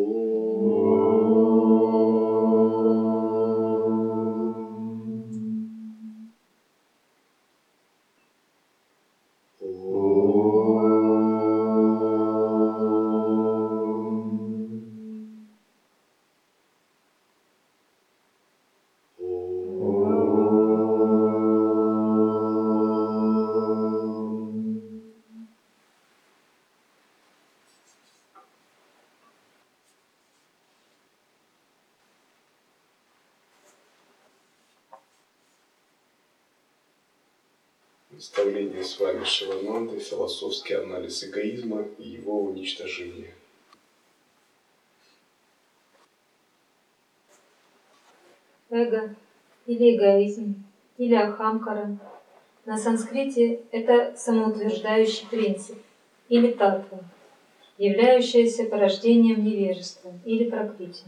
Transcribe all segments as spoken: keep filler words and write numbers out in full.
Наставление с вами Шивананды, философский анализ эгоизма и его уничтожение. Эго или эгоизм, или ахамкара на санскрите это самоутверждающий принцип или татва, являющаяся порождением невежества или пракрити.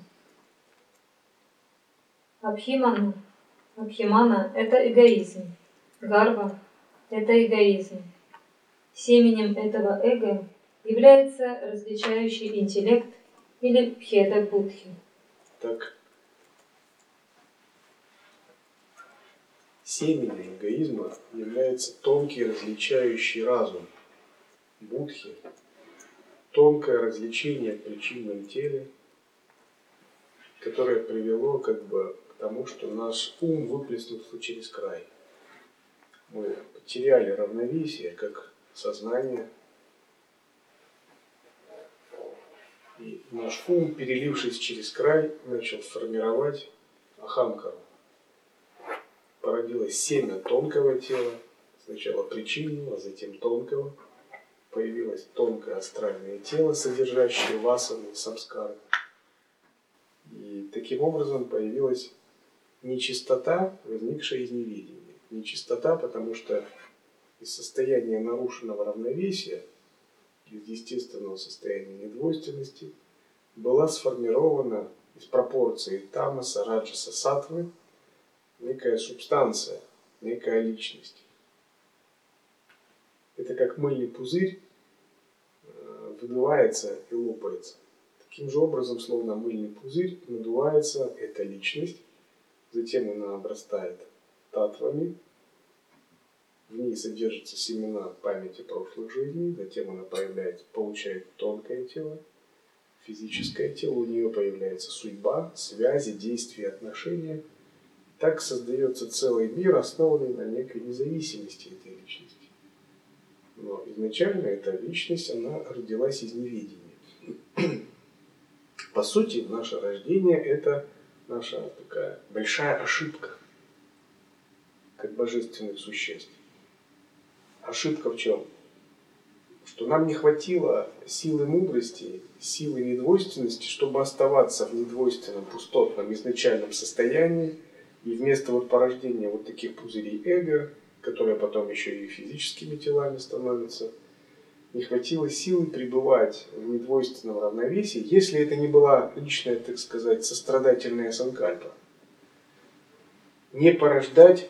Абхимана, абхимана – это эгоизм, гарва – это эгоизм. Семенем этого эго является различающий интеллект или бхеда-будхи. Так, семенем эгоизма является тонкий различающий разум, будхи, тонкое развлечение в причинном теле, которое привело как бы к тому, что наш ум выплеснулся через край. Мы потеряли равновесие как сознание, и наш ум, перелившись через край, начал формировать ахамкару. Породилось семя тонкого тела, сначала причинного, а затем тонкого. Появилось тонкое астральное тело, содержащее васаны и самскары. И таким образом появилась нечистота, возникшая из неведения. Нечистота, потому что из состояния нарушенного равновесия, из естественного состояния недвойственности, была сформирована из пропорции тамаса, раджаса, саттвы некая субстанция, некая личность. Это как мыльный пузырь выдувается и лопается. Таким же образом, словно мыльный пузырь, надувается эта личность, затем она обрастает татвами, в ней содержатся семена памяти прошлых жизней, затем она появляется, получает тонкое тело, физическое тело, у нее появляется судьба, связи, действия, отношения. Так создается целый мир, основанный на некой независимости этой личности. Но изначально эта личность, она родилась из неведения. По сути, наше рождение – это наша такая большая ошибка, как божественных существ. Ошибка в чем? Что нам не хватило силы мудрости, силы недвойственности, чтобы оставаться в недвойственном, пустотном, изначальном состоянии, и вместо вот порождения вот таких пузырей эго, которые потом еще и физическими телами становятся, не хватило силы пребывать в недвойственном равновесии, если это не была личная, так сказать, сострадательная санкальпа. Не порождать,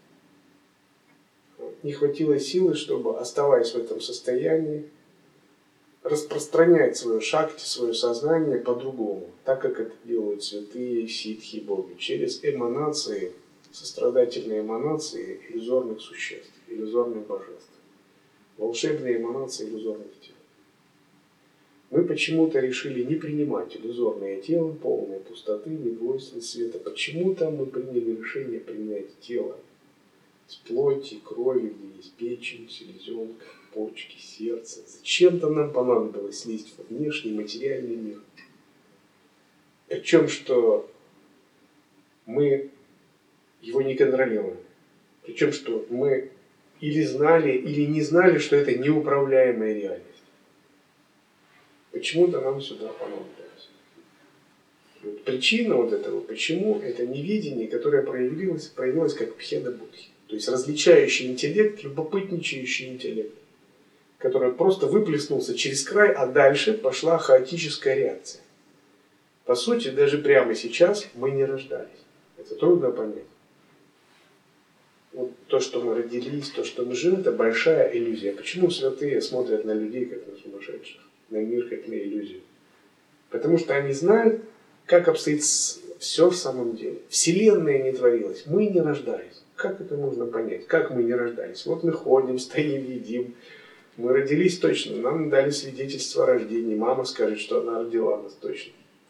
не хватило силы, чтобы, оставаясь в этом состоянии, распространять свое шакти, свое сознание по-другому, так как это делают святые ситхи боги, через эманации, сострадательные эманации иллюзорных существ, иллюзорных божеств, волшебные эманации иллюзорных тел. Мы почему-то решили не принимать иллюзорное тело, полное пустоты, недвойственности света. Почему-то мы приняли решение принять тело с плоти, крови, где есть печень, селезенка, почки, сердце. Зачем-то нам понадобилось лезть во внешний материальный мир. Причем, что мы его не контролируем. Причем, что мы или знали, или не знали, что это неуправляемая реальность. Почему-то нам сюда понадобилось. Вот причина вот этого, почему это неведение, которое проявилось, проявилось как пхеда-будхи. То есть различающий интеллект, любопытничающий интеллект, который просто выплеснулся через край, а дальше пошла хаотическая реакция. По сути, даже прямо сейчас мы не рождались. Это трудно понять. Вот то, что мы родились, то, что мы живем, это большая иллюзия. Почему святые смотрят на людей, как на сумасшедших, на мир, как на иллюзию? Потому что они знают, как обстоит все в самом деле. Вселенная не творилась, мы не рождались. Как это можно понять? Как мы не рождались? Вот мы ходим, стоим, едим. Мы родились точно, нам дали свидетельство о рождении. Мама скажет, что она родила нас точно.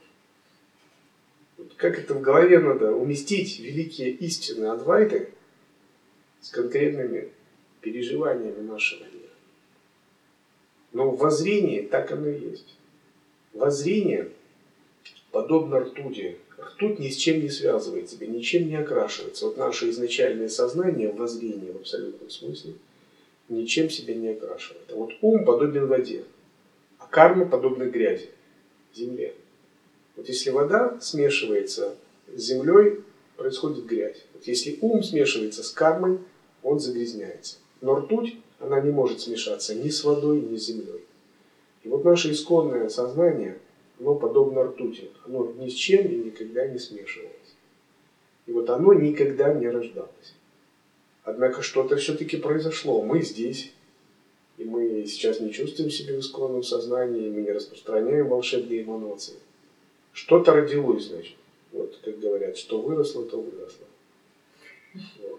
Вот как это в голове надо уместить великие истины Адвайты с конкретными переживаниями нашего мира. Но в воззрении так оно и есть. Воззрение подобно ртути. Ртуть ни с чем не связывает себя, ничем не окрашивается. Вот наше изначальное сознание в воззрении в абсолютном смысле ничем себя не окрашивает. А вот ум подобен воде, а карма подобна грязи, земле. Вот если вода смешивается с землей, происходит грязь. Вот если ум смешивается с кармой, он загрязняется. Но ртуть, она не может смешаться ни с водой, ни с землей. И вот наше исконное сознание, оно подобно ртути. Оно ни с чем и никогда не смешивалось. И вот оно никогда не рождалось. Однако что-то все-таки произошло. Мы здесь. И мы сейчас не чувствуем себя в исконном сознании, мы не распространяем волшебные эманации. Что-то родилось, значит. Вот, как говорят, что выросло, то выросло. Вот.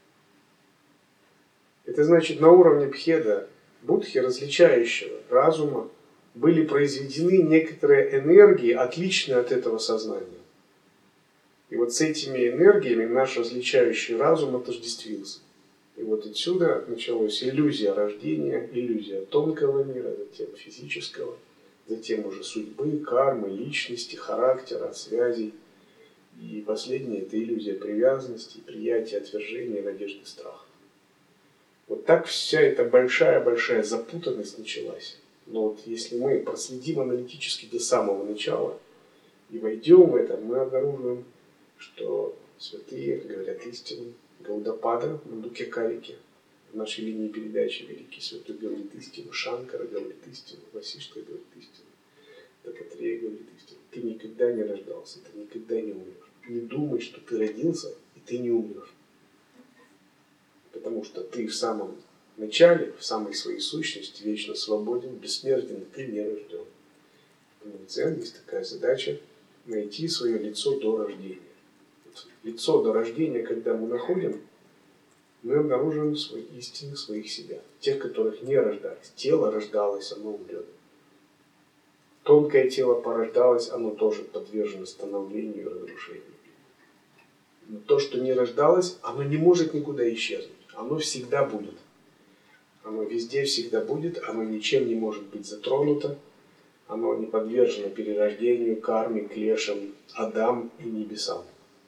Это значит, на уровне Бхеда, Будхи, различающего разума, были произведены некоторые энергии, отличные от этого сознания. И вот с этими энергиями наш различающий разум отождествился. И вот отсюда началась иллюзия рождения, иллюзия тонкого мира, затем физического, затем уже судьбы, кармы, личности, характера, связей. И последнее – это иллюзия привязанности, приятия, отвержения, надежды, страха. Вот так вся эта большая-большая запутанность началась. Но вот если мы проследим аналитически до самого начала и войдем в это, мы обнаружим, что святые говорят истину. Гаудапада, Мандукья Карики, в нашей линии передачи Великий Святой говорит истину, Шанкара говорит истину, Васиштха говорит истину, Дататрея говорит истину. Ты никогда не рождался, ты никогда не умрешь. Не думай, что ты родился, и ты не умрешь. Потому что ты в самом начале, в самой своей сущности, вечно свободен, бессмертен, ты не рожден. У дзен есть такая задача найти свое лицо до рождения. Вот лицо до рождения, когда мы находим, мы обнаруживаем свои истины, своих себя. Тех, которых не рождались. Тело рождалось, оно умрет. Тонкое тело порождалось, оно тоже подвержено становлению и разрушению. Но то, что не рождалось, оно не может никуда исчезнуть. Оно всегда будет. Оно везде всегда будет, оно ничем не может быть затронуто. Оно не подвержено перерождению, карме, клешам, адам и небесам.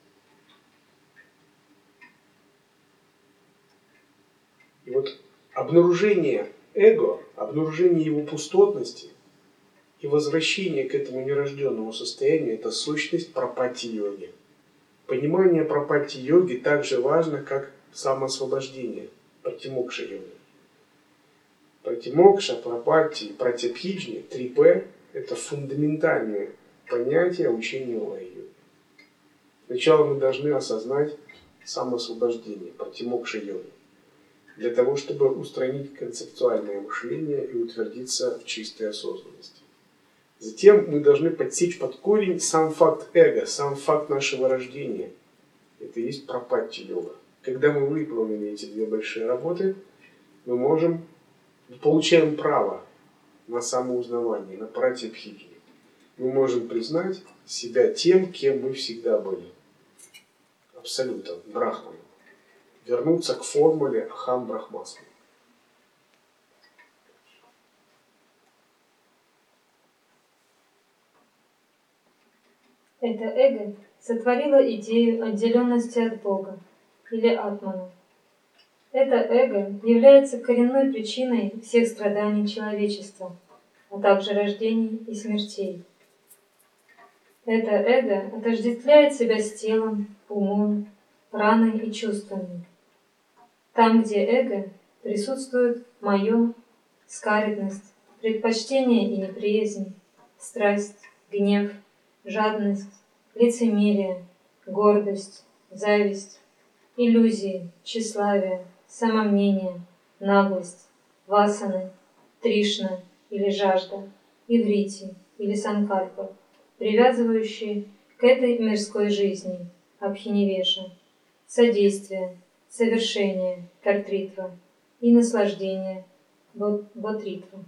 И вот обнаружение эго, обнаружение его пустотности и возвращение к этому нерожденному состоянию – это сущность пропатти-йоги. Понимание пропатти-йоги так же важно, как самоосвобождение, пратимокша-йоги. Пратимокша, пропатти, пратябхиджни, три П – это фундаментальные понятия учения лай-йоги. Сначала мы должны осознать самоосвобождение, пратимокша-йоги, для того, чтобы устранить концептуальное мышление и утвердиться в чистой осознанности. Затем мы должны подсечь под корень сам факт эго, сам факт нашего рождения. Это и есть пропатти-йога. Когда мы выполнили эти две большие работы, мы можем, получаем право на самоузнавание, на пратябхиджни. Мы можем признать себя тем, кем мы всегда были. Абсолютно, брахманом. Вернуться к формуле Ахам Брахмасми. Это эго сотворило идею отделенности от Бога или атмана. Это эго является коренной причиной всех страданий человечества, а также рождений и смертей. Это эго отождествляет себя с телом, умом, праной и чувствами. Там, где эго, присутствует мое, скаридность, предпочтение и неприязнь, страсть, гнев, жадность, лицемерие, гордость, зависть, иллюзии, тщеславие, самомнение, наглость, васаны, тришна или жажда, иврити, или санкальпа, привязывающие к этой мирской жизни, абхинивеша, содействие, совершение, картритва и наслаждение, ботритва.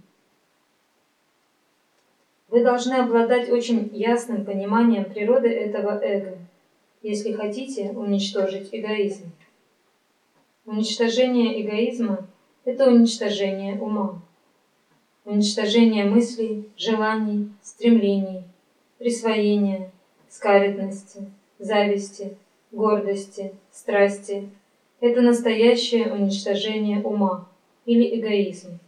Вы должны обладать очень ясным пониманием природы этого эго, если хотите уничтожить эгоизм. Уничтожение эгоизма – это уничтожение ума. Уничтожение мыслей, желаний, стремлений, присвоения, скаредности, зависти, гордости, страсти – это настоящее уничтожение ума или эгоизм.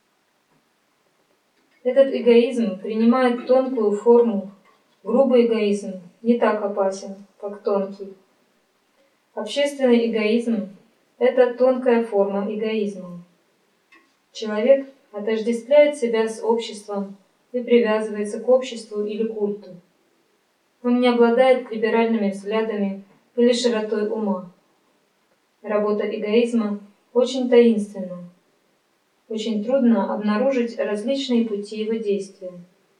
Этот эгоизм принимает тонкую форму. Грубый эгоизм не так опасен, как тонкий. Общественный эгоизм – это тонкая форма эгоизма. Человек отождествляет себя с обществом и привязывается к обществу или культу. Он не обладает либеральными взглядами или широтой ума. Работа эгоизма очень таинственна. Очень трудно обнаружить различные пути его действия.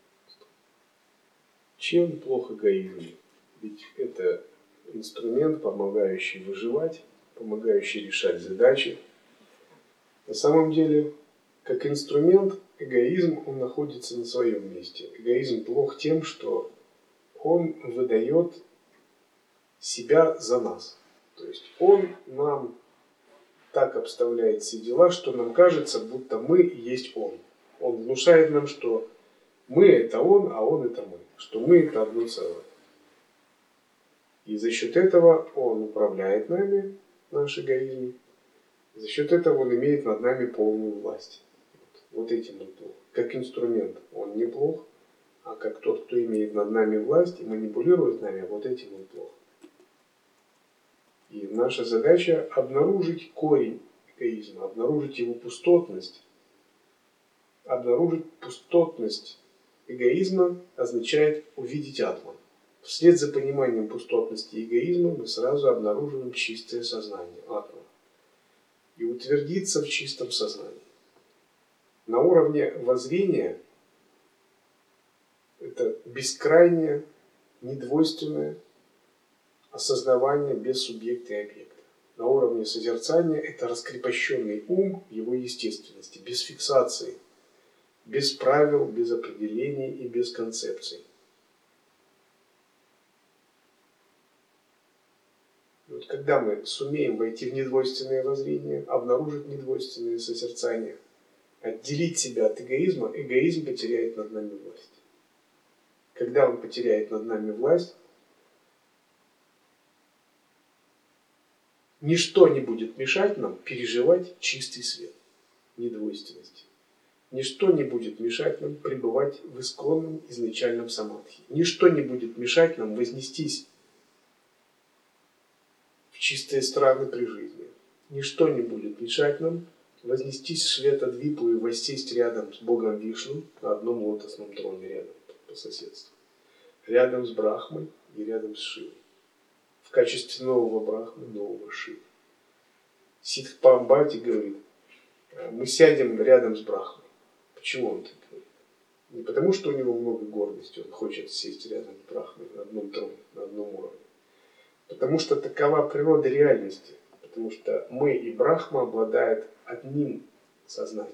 Чем плох эгоизм? Ведь это инструмент, помогающий выживать, помогающий решать задачи. На самом деле, как инструмент, эгоизм, он находится на своем месте. Эгоизм плох тем, что он выдает себя за нас. То есть он нам так обставляет все дела, что нам кажется, будто мы и есть он. Он внушает нам, что мы это он, а он это мы. Что мы это одно целое. И за счет этого он управляет нами, наш эгоизм. За счет этого он имеет над нами полную власть. Вот, вот этим он плох. Как инструмент он неплох, а как тот, кто имеет над нами власть и манипулирует нами, вот этим он плох. И наша задача обнаружить корень эгоизма, обнаружить его пустотность. Обнаружить пустотность эгоизма означает увидеть атман. Вслед за пониманием пустотности эгоизма мы сразу обнаруживаем чистое сознание, атман. И утвердиться в чистом сознании. На уровне воззрения это бескрайнее, недвойственное осознавание без субъекта и объекта. На уровне созерцания это раскрепощенный ум в его естественности, без фиксации, без правил, без определений и без концепций. Вот когда мы сумеем войти в недвойственное воззрение, обнаружить недвойственное созерцание, отделить себя от эгоизма, эгоизм потеряет над нами власть. Когда он потеряет над нами власть, ничто не будет мешать нам переживать чистый свет недвойственности. Ничто не будет мешать нам пребывать в исконном изначальном самадхи. Ничто не будет мешать нам вознестись в чистые страны при жизни. Ничто не будет мешать нам вознестись в Шветадвипу и воссесть рядом с Богом Вишну на одном лотосном троне рядом, по соседству. Рядом с Брахмой и рядом с Шивой. В качестве нового Брахмы, нового Шивы. Сиддхпамбати говорит, мы сядем рядом с Брахмой. Почему он так говорит? Не потому, что у него много гордости, он хочет сесть рядом с Брахмой на одном троне, на одном уровне. Потому что такова природа реальности. Потому что мы и Брахма обладают одним сознанием.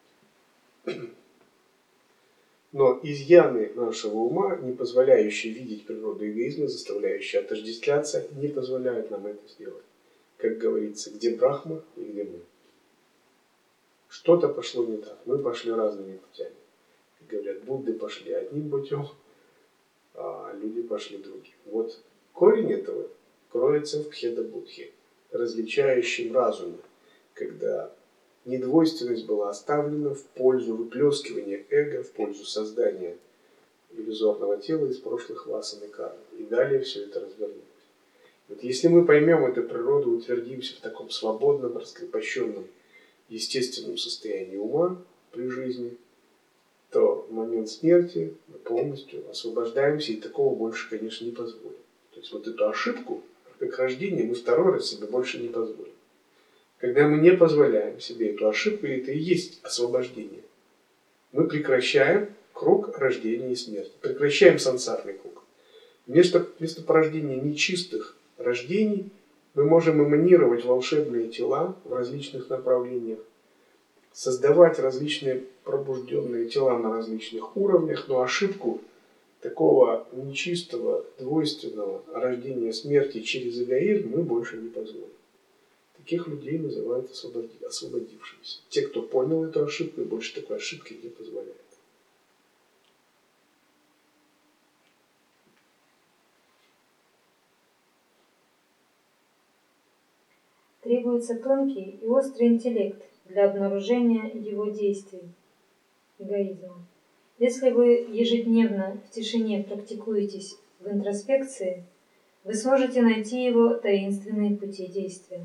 Но изъяны нашего ума, не позволяющие видеть природу эгоизма, заставляющие отождествляться, не позволяют нам это сделать. Как говорится, где Брахма и где мы. Что-то пошло не так. Мы пошли разными путями. Как говорят, Будды пошли одним путем, а люди пошли другим. Вот корень этого кроется в Бхеда-будхе, различающем разуме, когда недвойственность была оставлена в пользу выплескивания эго, в пользу создания иллюзорного тела из прошлых васан и карм. И далее все это развернулось. Вот если мы поймем эту природу, утвердимся в таком свободном, раскрепощенном, естественном состоянии ума при жизни, то в момент смерти мы полностью освобождаемся, и такого больше, конечно, не позволим. То есть вот эту ошибку, как рождение, мы второй раз себе больше не позволим. Когда мы не позволяем себе эту ошибку, это и есть освобождение. Мы прекращаем круг рождения и смерти. Прекращаем сансарный круг. Вместо, вместо порождения нечистых рождений мы можем эманировать волшебные тела в различных направлениях, создавать различные пробужденные тела на различных уровнях, но ошибку такого нечистого, двойственного рождения смерти через эгоизм мы больше не позволим. Таких людей называют освободившимися. Те, кто понял эту ошибку и больше такой ошибки не позволяют. Требуется тонкий и острый интеллект для обнаружения его действий, эгоизма. Если вы ежедневно в тишине практикуетесь в интроспекции, вы сможете найти его таинственные пути действия.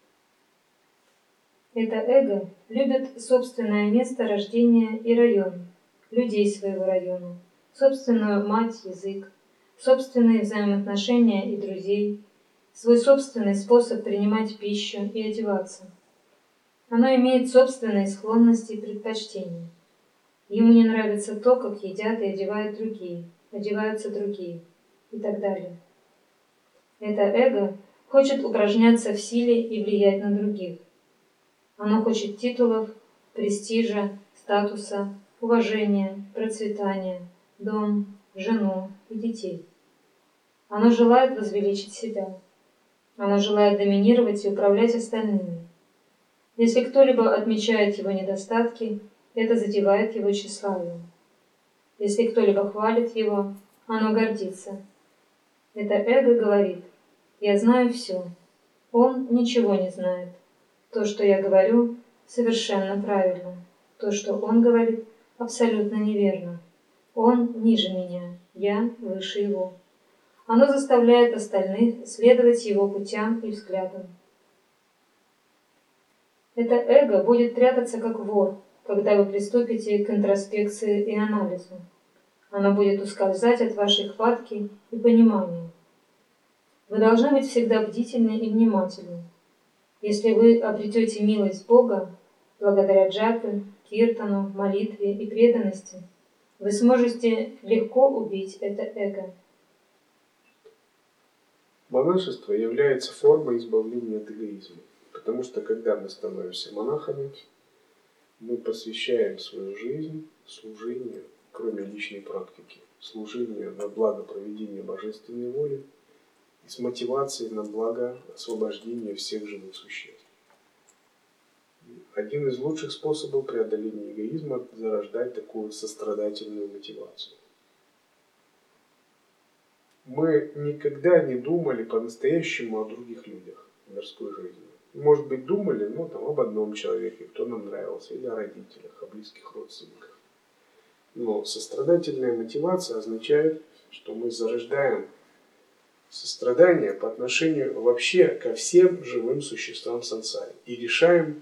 Это эго любит собственное место рождения и район, людей своего района, собственную мать, язык, собственные взаимоотношения и друзей, свой собственный способ принимать пищу и одеваться. Оно имеет собственные склонности и предпочтения. Ему не нравится то, как едят и одевают другие, одеваются другие и так далее. Это эго хочет упражняться в силе и влиять на других. Оно хочет титулов, престижа, статуса, уважения, процветания, дом, жену и детей. Оно желает возвеличить себя. Оно желает доминировать и управлять остальными. Если кто-либо отмечает его недостатки, это задевает его тщеславие. Если кто-либо хвалит его, оно гордится. Это эго говорит: «Я знаю все». Он ничего не знает. То, что я говорю, совершенно правильно. То, что он говорит, абсолютно неверно. Он ниже меня, я выше его. Оно заставляет остальных следовать его путям и взглядам. Это эго будет прятаться как вор, когда вы приступите к интроспекции и анализу. Оно будет ускользать от вашей хватки и понимания. Вы должны быть всегда бдительны и внимательны. Если вы обретете милость Бога, благодаря джапе, киртану, молитве и преданности, вы сможете легко убить это эго. Монашество является формой избавления от эгоизма, потому что когда мы становимся монахами, мы посвящаем свою жизнь служению, кроме личной практики, служению на благо проведения божественной воли и с мотивацией на благо освобождения всех живых существ. Один из лучших способов преодоления эгоизма – зарождать такую сострадательную мотивацию. Мы никогда не думали по-настоящему о других людях в мирской жизни. Может быть, думали, ну, там, об одном человеке, кто нам нравился, или о родителях, о близких родственниках. Но сострадательная мотивация означает, что мы зарождаем сострадание по отношению вообще ко всем живым существам в сансаре и решаем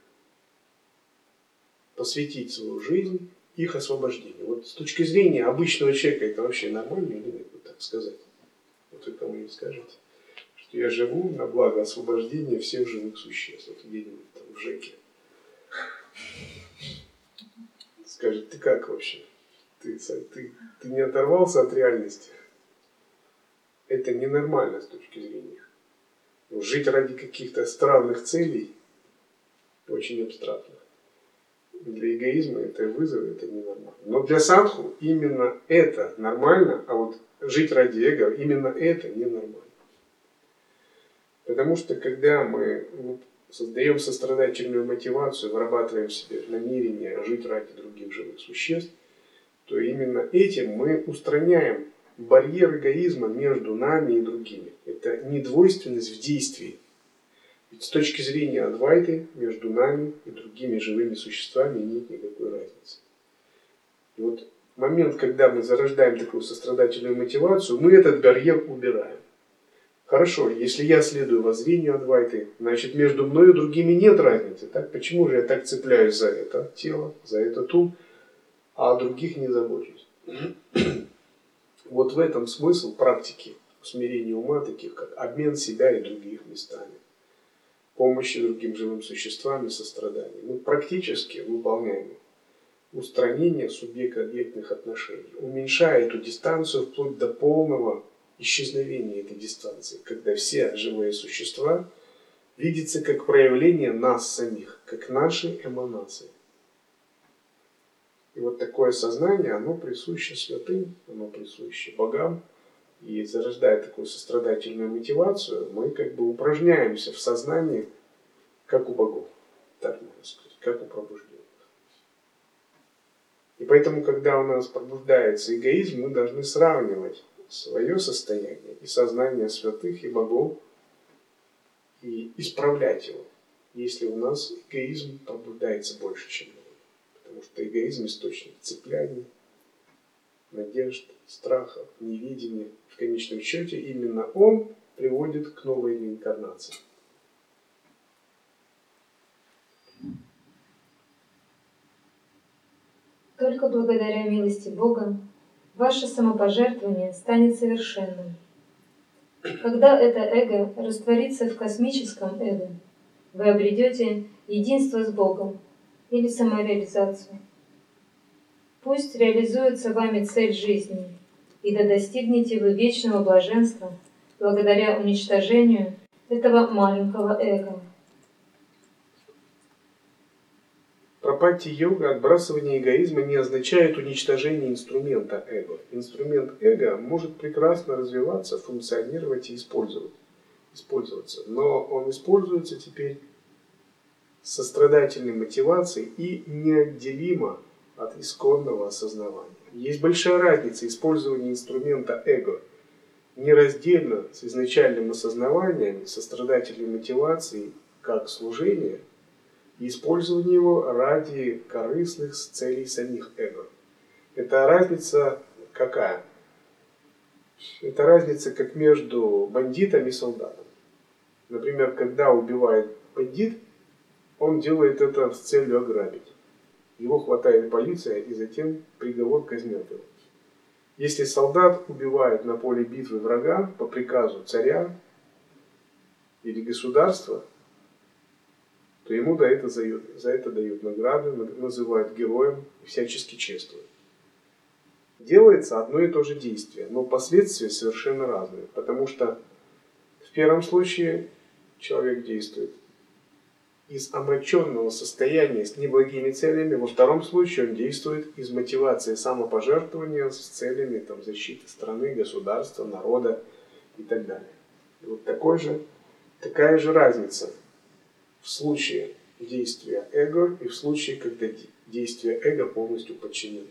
посвятить свою жизнь их освобождению. Вот с точки зрения обычного человека это вообще нормально или нет, вот так сказать? Вот вы кому не скажете, что я живу на благо освобождения всех живых существ. Вот где-нибудь там в ЖЭКе. Скажет, ты как вообще? Ты, ты, ты не оторвался от реальности? Это ненормально с точки зрения. Жить ради каких-то странных целей очень абстрактных. Для эгоизма это вызов, это ненормально. Но для садху именно это нормально, а вот жить ради эго, именно это ненормально. Потому что когда мы создаем сострадательную мотивацию, вырабатываем в себе намерение жить ради других живых существ, то именно этим мы устраняем барьер эгоизма между нами и другими. Это недвойственность в действии. Ведь с точки зрения Адвайты между нами и другими живыми существами нет никакой разницы. И вот момент, когда мы зарождаем такую сострадательную мотивацию, мы этот барьер убираем. Хорошо, если я следую воззрению Адвайты, значит между мной и другими нет разницы. Так? Почему же я так цепляюсь за это тело, за этот ум, а о других не забочусь? Вот в этом смысл практики усмирения ума, таких как обмен себя и других местами, помощи другим живым существам и сострадания. Мы практически выполняем устранения субъектно-объектных отношений, уменьшая эту дистанцию вплоть до полного исчезновения этой дистанции, когда все живые существа видятся как проявление нас самих, как нашей эманации. И вот такое сознание, оно присуще святым, оно присуще богам. И зарождая такую сострадательную мотивацию, мы как бы упражняемся в сознании, как у богов, так можно сказать, как у пробужденных. И поэтому, когда у нас пробуждается эгоизм, мы должны сравнивать свое состояние и сознание святых и богов и исправлять его, если у нас эгоизм пробуждается больше, чем другой. Потому что эгоизм – источник цепляний, надежд, страхов, невидения. В конечном счете именно он приводит к новой реинкарнации. Только благодаря милости Бога ваше самопожертвование станет совершенным. Когда это эго растворится в космическом эго, вы обретете единство с Богом или самореализацию. Пусть реализуется вами цель жизни, и да достигнете вы вечного блаженства благодаря уничтожению этого маленького эго. Пропатти-йога, отбрасывание эгоизма не означает уничтожение инструмента эго. Инструмент эго может прекрасно развиваться, функционировать и использовать, использоваться. Но он используется теперь с сострадательной мотивацией и неотделимо от исконного осознавания. Есть большая разница использования инструмента эго нераздельно с изначальным осознаванием, сострадательной мотивацией как служение, и использование его ради корыстных целей самих эго. Это разница какая? Это разница как между бандитом и солдатом. Например, когда убивает бандит, он делает это с целью ограбить. Его хватает полиция и затем приговор казнят его. Если солдат убивает на поле битвы врага по приказу царя или государства, то ему за это, за это дают награды, называют героем и всячески чествуют. Делается одно и то же действие, но последствия совершенно разные, потому что в первом случае человек действует из омраченного состояния с неблагими целями, во втором случае он действует из мотивации самопожертвования с целями там, защиты страны, государства, народа и так далее. И вот такой же, такая же разница в случае действия эго и в случае, когда действие эго полностью подчинено.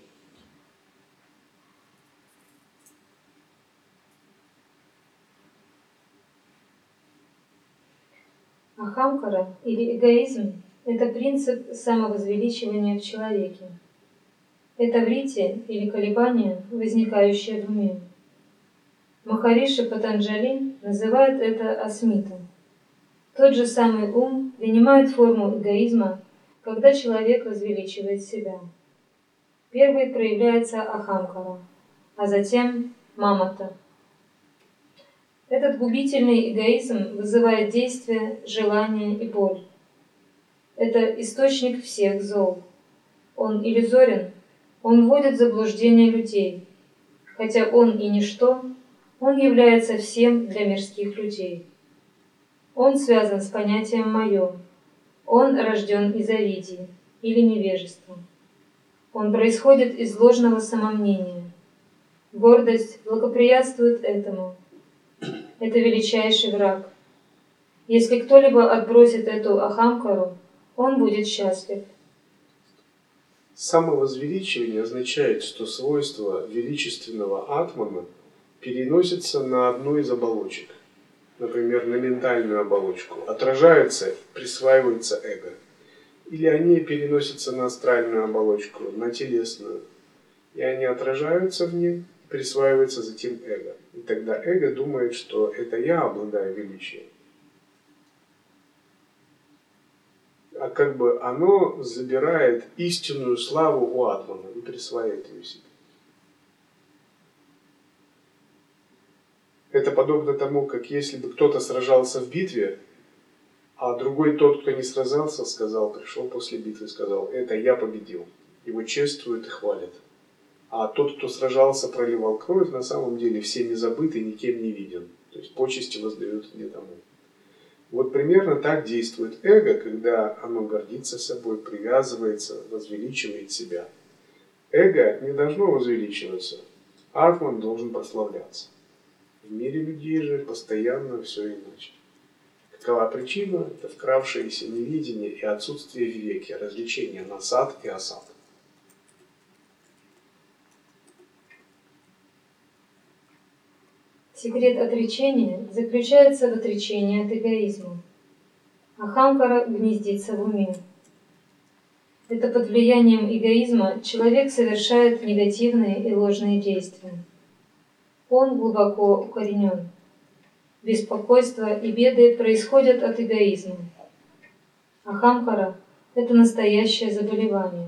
Ахамкара или эгоизм – это принцип самовозвеличивания в человеке. Это вритье или колебание, возникающее в уме. Махариши Патанджали называет это асмитом. Тот же самый ум принимает форму эгоизма, когда человек возвеличивает себя. Первый проявляется ахамкара, а затем мамата. Этот губительный эгоизм вызывает действие, желание и боль. Это источник всех зол. Он иллюзорен, он вводит в заблуждение людей. Хотя он и ничто, он является всем для мирских людей. Он связан с понятием «моё». Он рожден из авидии или невежества. Он происходит из ложного самомнения. Гордость благоприятствует этому. Это величайший враг. Если кто-либо отбросит эту ахамкару, он будет счастлив. Самовозвеличивание означает, что свойства величественного атмана переносятся на одну из оболочек, например, на ментальную оболочку, отражаются, присваивается эго. Или они переносятся на астральную оболочку, на телесную, и они отражаются в ней, присваивается затем эго. И тогда эго думает, что это я обладаю величием. А как бы оно забирает истинную славу у атмана и присваивает ее себе. Это подобно тому, как если бы кто-то сражался в битве, а другой, тот, кто не сражался, сказал, пришел после битвы и сказал, это я победил. его чествуют и хвалят. А тот, кто сражался, проливал кровь, на самом деле всеми забыт и никем не виден. То есть почести воздают не тому. Вот примерно так действует эго, когда оно гордится собой, привязывается, возвеличивает себя. Эго не должно возвеличиваться, атман должен прославляться. В мире людей же постоянно все иначе. Какова причина? Это вкравшееся невидение и отсутствие вивеки, развлечения на сад и асад. Секрет отречения заключается в отречении от эгоизма. Ахамкара гнездится в уме. Это под влиянием эгоизма человек совершает негативные и ложные действия. Он глубоко укоренен. Беспокойство и беды происходят от эгоизма. Ахамкара – это настоящее заболевание.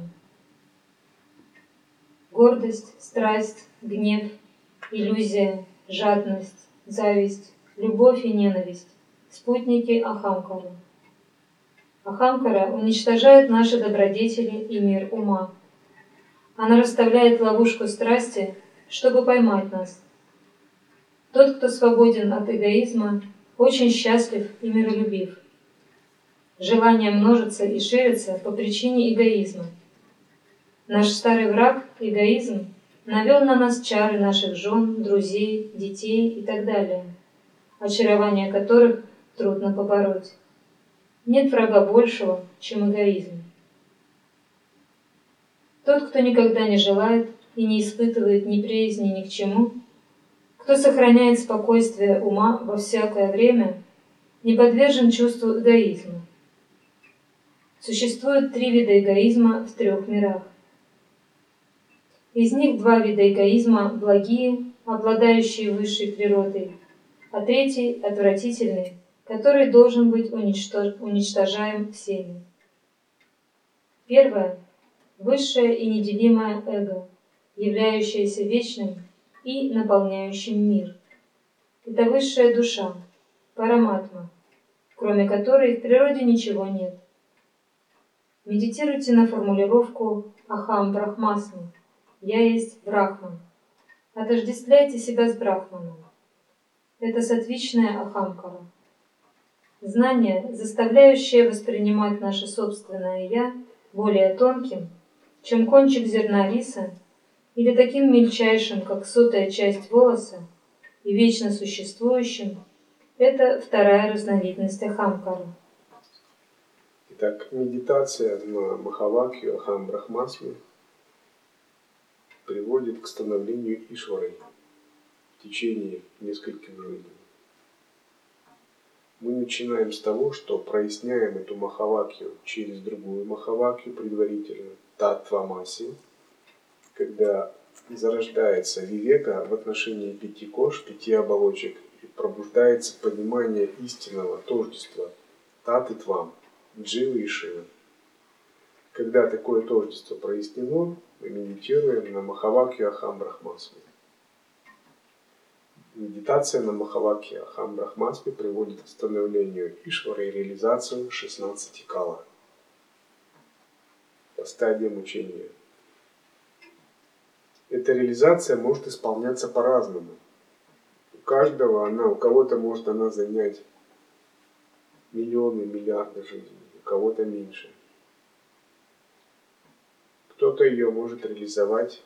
Гордость, страсть, гнев, иллюзия, жадность, зависть, любовь и ненависть – спутники Ахамкары. Ахамкара уничтожает наши добродетели и мир ума. Она расставляет ловушку страсти, чтобы поймать нас. Тот, кто свободен от эгоизма, очень счастлив и миролюбив. Желание множится и ширится по причине эгоизма. Наш старый враг, эгоизм, навел на нас чары наших жен, друзей, детей и так далее, очарование которых трудно побороть. Нет врага большего, чем эгоизм. Тот, кто никогда не желает и не испытывает неприязни ни к чему, кто сохраняет спокойствие ума во всякое время, не подвержен чувству эгоизма. Существует три вида эгоизма в трех мирах. Из них два вида эгоизма благие, обладающие высшей природой, а третий отвратительный, который должен быть уничтожаем всеми. Первое – высшее и неделимое эго, являющееся вечным и наполняющим мир. Это высшая душа, параматма, кроме которой в природе ничего нет. Медитируйте на формулировку «Ахам Брахмасми» – «Я есть Брахман». Отождествляйте себя с Брахманом. Это сатвичная Ахамкара. Знание, заставляющее воспринимать наше собственное «я» более тонким, чем кончик зерна риса, или таким мельчайшим, как сотая часть волоса, и вечно существующим, это вторая разновидность Ахамкары. Итак, медитация на Махавакью Ахам Брахмасми приводит к становлению Ишвары в течение нескольких жизней. Мы начинаем с того, что проясняем эту Махавакью через другую Махавакью предварительно, Таттвамаси, когда зарождается вивека в отношении пяти кож, пяти оболочек, и пробуждается понимание истинного тождества Тат и Твам, Дживы и Шивы. Когда такое тождество прояснено, мы медитируем на Махавакью Ахам Брахмасми. Медитация на Махавакье Ахам Брахмасми приводит к становлению Ишвары и реализацию шестнадцати кала по стадиям учения. Эта реализация может исполняться по-разному. У каждого она, у кого-то может она занять миллионы, миллиарды жизней, у кого-то меньше. Кто-то ее может реализовать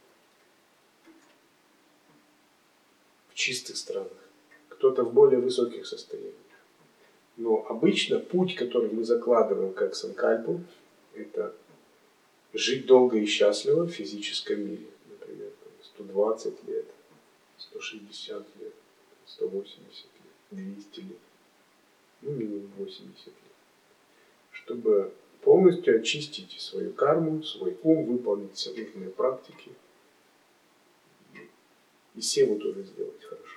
в чистых странах, кто-то в более высоких состояниях. Но обычно путь, который мы закладываем как санкальпу, это жить долго и счастливо в физическом мире. Например, сто двадцать лет, сто шестьдесят лет, сто восемьдесят лет, двести лет, ну минимум восемьдесят лет. Чтобы полностью очистить свою карму, свой ум, выполнить все нужные практики и севу тоже сделать хорошо.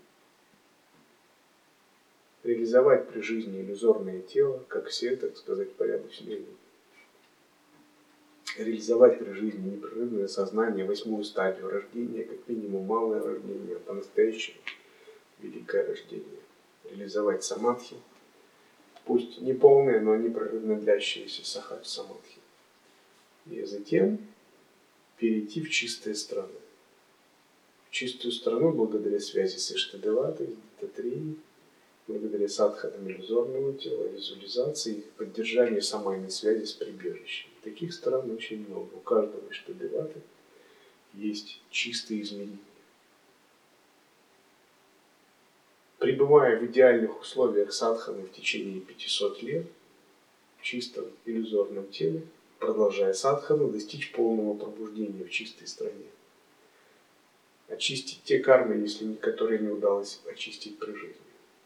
Реализовать при жизни иллюзорное тело, как все, так сказать, порядочные люди. Реализовать при жизни непрерывное сознание, восьмую стадию рождения, как минимум малое рождение, а по-настоящему великое рождение. Реализовать самадхи, пусть не полное, но непрерывно длящееся сахадж самадхи. И затем перейти в чистые страны. В чистую страну благодаря связи с Иштадеватой, с Дататреей, благодаря садханам иллюзорного тела, визуализации, поддержанию самойной связи с прибежищем. Таких стран очень много. У каждого Иштадеваты есть чистые изменения. Пребывая в идеальных условиях садханы в течение пятисот лет, в чистом иллюзорном теле, продолжая садхану, достичь полного пробуждения в чистой стране. Очистить те кармы, если которые не удалось очистить при жизни.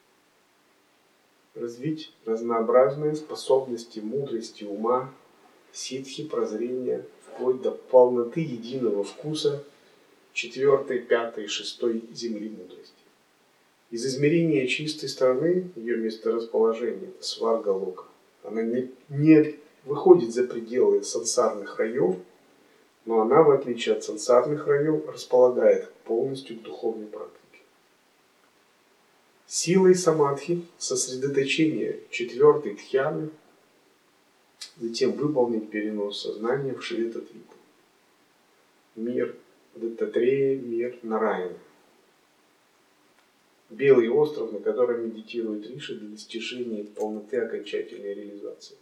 Развить разнообразные способности, мудрости, ума, ситхи, прозрения, вплоть до полноты единого вкуса четвертой, пятой, шестой земли мудрости. Из измерения чистой стороны, ее месторасположение, это сварга-лока, она не, не выходит за пределы сансарных раев, но она, в отличие от сансарных раев, располагает полностью к духовной практике. Силой самадхи, сосредоточения четвертой дхьяны, затем выполнить перенос сознания в Швета-Двипу. Мир Даттатрея, мир Нараяна. Белый остров, на котором медитирует Риши для достижения полноты окончательной реализации.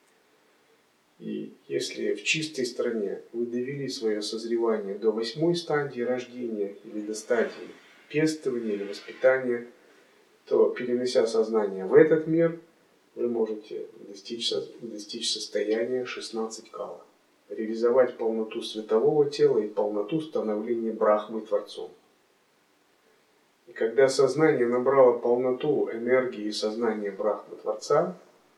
И если в чистой стране вы довели свое созревание до восьмой стадии рождения или до стадии пестования или воспитания, то, перенося сознание в этот мир, вы можете достичь, достичь состояния шестнадцать кала, реализовать полноту светового тела и полноту становления Брахмой Творцом. И когда сознание набрало полноту энергии сознания Брахмы Творца,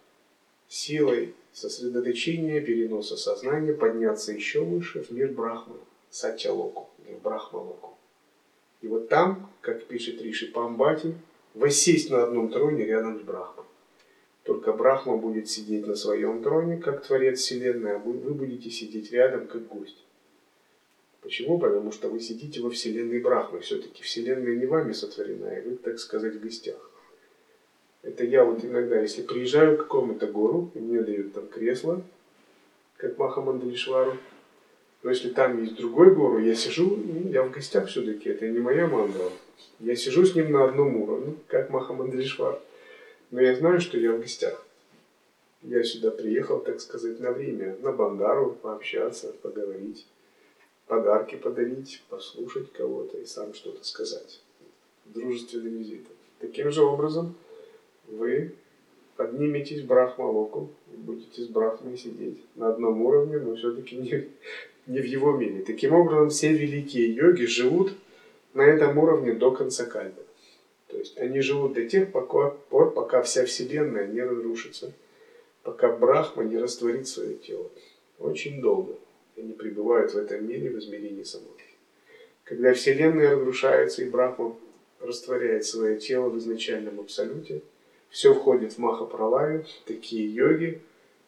силой сосредоточения, переноса сознания подняться еще выше в мир Брахмы, Сатья-локу, или Брахма-локу. И вот там, как пишет Риши Памбати, воссесть на одном троне рядом с Брахмой. Только Брахма будет сидеть на своем троне, как Творец Вселенной, а вы будете сидеть рядом, как гость. Почему? Потому что вы сидите во Вселенной Брахмы. Все-таки Вселенная не вами сотворена, и вы, так сказать, в гостях. Это я вот иногда, если приезжаю к какому-то гуру, и мне дают там кресло, как Махамандришвару, но если там есть другой гуру, я сижу, я в гостях все-таки, это не моя мандала. Я сижу с ним на одном уровне, как Махамандришвар. Но я знаю, что я в гостях. Я сюда приехал, так сказать, на время, на Бандару пообщаться, поговорить, подарки подарить, послушать кого-то и сам что-то сказать. Дружественный визит. Таким же образом вы подниметесь в Брахма-локу, будете с Брахмой сидеть на одном уровне, но все-таки не, не в его мире. Таким образом, все великие йоги живут на этом уровне до конца кальпы. То есть они живут до тех пор, пока вся Вселенная не разрушится, пока Брахма не растворит свое тело. Очень долго они пребывают в этом мире в измерении самадхи. Когда Вселенная разрушается и Брахма растворяет свое тело в изначальном абсолюте, все входит в Махапралаю, такие йоги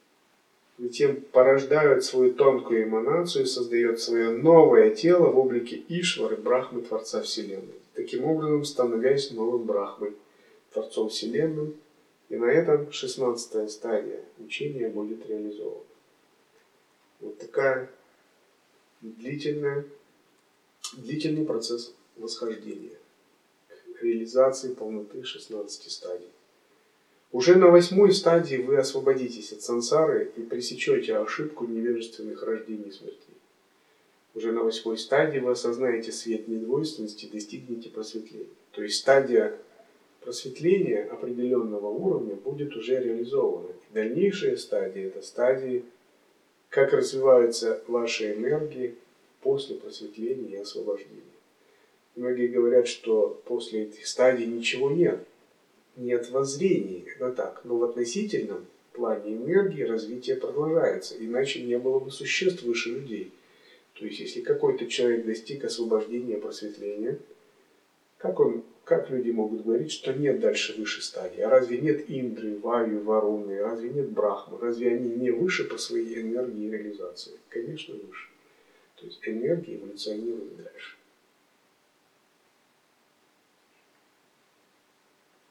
затем порождают свою тонкую эманацию, создают свое новое тело в облике Ишвары, Брахмы, Творца Вселенной. Таким образом, становясь новым Брахмой, Творцом Вселенной, и на этом шестнадцатая стадия учения будет реализована. Вот такая длительная, длительный процесс восхождения к реализации полноты шестнадцати стадий. Уже на восьмой стадии вы освободитесь от сансары и пресечете ошибку невежественных рождений и смертей. Уже на восьмой стадии вы осознаете свет недвойственности и достигнете просветления. То есть стадия просветления определенного уровня будет уже реализована. И дальнейшие стадии – это стадии, как развиваются ваши энергии после просветления и освобождения. Многие говорят, что после этих стадий ничего нет. Нет воззрений, это так. Но в относительном плане энергии развитие продолжается. Иначе не было бы существ выше людей. То есть, если какой-то человек достиг освобождения, просветления, как, он, как люди могут говорить, что нет дальше выше стадии? А разве нет Индры, Ваю, Варуны? Разве нет Брахмы? Разве они не выше по своей энергии и реализации? Конечно, выше. То есть, энергия эволюционирует дальше.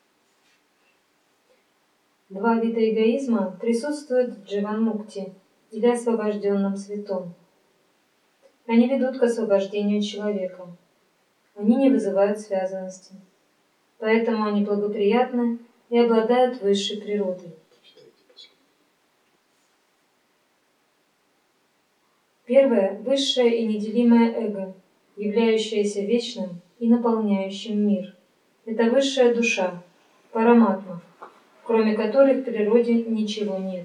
Два вида эгоизма присутствуют в дживан-мукти. или освобожденном святом. Они ведут к освобождению человека. Они не вызывают связанности. Поэтому они благоприятны и обладают высшей природой. Первое – высшее и неделимое эго, являющееся вечным и наполняющим мир. Это высшая душа, параматма, кроме которой в природе ничего нет.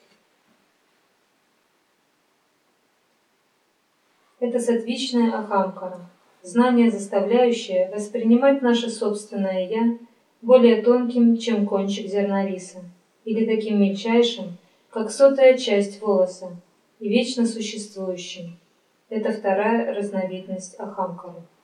Это саттвичное ахамкара, знание, заставляющее воспринимать наше собственное «я» более тонким, чем кончик зерна риса, или таким мельчайшим, как сотая часть волоса, и вечно существующим. Это вторая разновидность ахамкары.